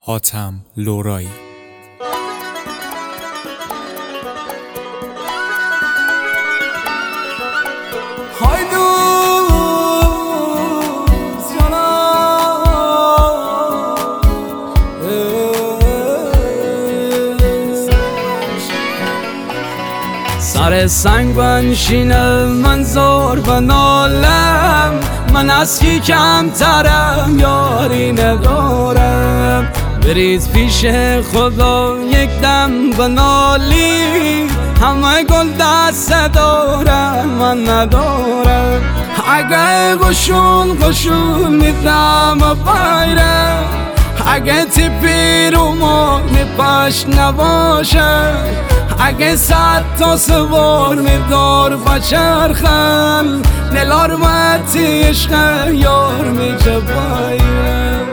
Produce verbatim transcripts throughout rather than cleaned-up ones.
حاتم لورایی. سر سنگ بنشینم من زار و نالم، من از کی کمترم یاری ندارم. بریز پیش خدا یک دم بنالی، همه گل دست دارم من ندارم. اگه قشون قشون میدم بایر، اگه تیپی رو ما میپش نباشه، اگه صد تا سوار میدار بچرخن، دلار متی عشق یار میجه بایر.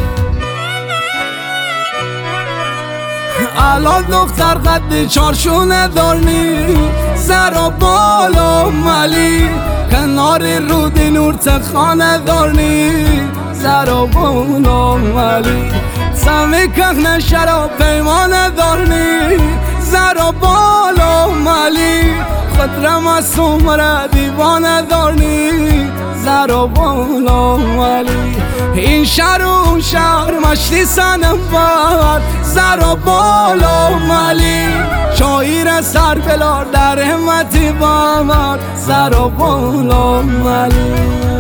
الان دختر قد چارشونه دارنی، سر و بالا ملی، کنار رودی نور تخانه دارنی، سر و بالا ملی، سمی کخن شراب پیمانه دارنی، سر و بالا ملی، خطرم از سمره دیوانه دارنی، سر و بالا ملی. این شهر و اون شهر مشتی سنم باد، سر و بالا ملی، شایر سر بلار در همتی بامد، سر و بالا ملی.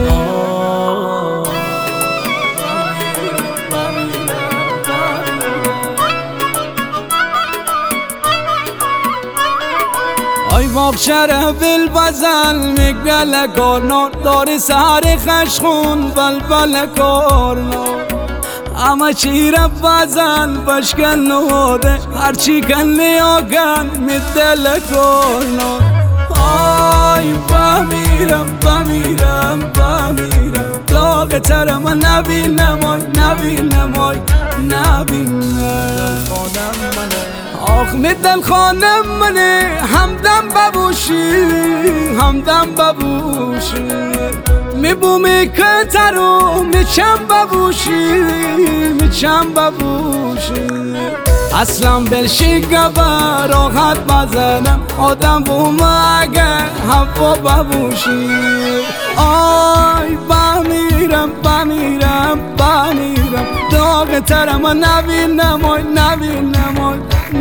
ای باغچره بل بزن میگل کارنار، داری سهر خشخون بلبل کارنار، اما چیره بزن بشکن نهاده، هرچی کن لیاگن میدل کارنار. آی بمیرم بمیرم بمیرم، داغ ترم نبینم آی نبینم آی نبینم. آخ می دل خانم منه، همدم ببوشی همدم ببوشی، می بومی که ترو می چم ببوشی می چم ببوشی. اصلا بلشی گبه راحت بزنم، آدم بوم اگه هوا ببوشی. آی بمیرم بمیرم بمیرم، داغ ترم نبینم آی نبینم آی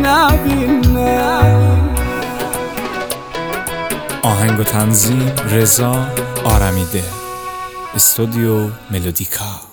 نبینم. آهنگ و تنظیم رضا آرمیده، استودیو ملودیکا.